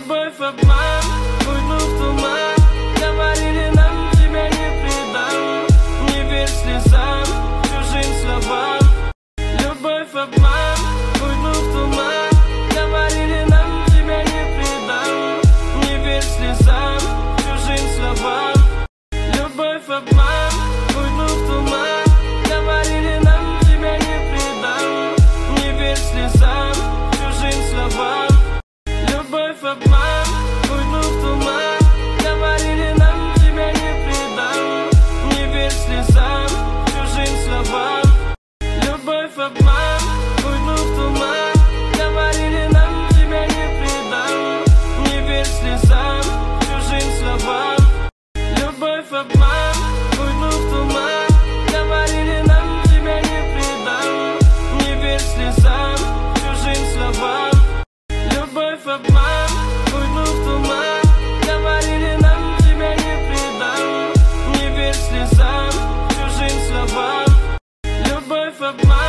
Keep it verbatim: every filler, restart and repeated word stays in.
Любовь обман, уйду в туман. Говорили нам, тебя не предам. Не верь слезам, чужим словам. Любовь обман, уйду в туман. Говорили нам, тебя не предам. Не верь слезам, чужим словам. Любовь обман, уйду в туман. Говорили нам, тебя не предам. Не верь слезам, чужим словам. Любовь обман, уйду в туман. Говорили нам, тебя не предам. Не верь слезам, чужим словам. Любовь обман, уйду в туман. Говорили нам, тебя не предам. Не верь слезам, чужим словам. Любовь обман, уйду в туман. Говорили нам, тебя не предам. Не верь слезам, чужим словам. Любовь обман, уйду в туман. Говорили нам, тебя не предам. Не верь слезам, чужим словам. Любовь обман.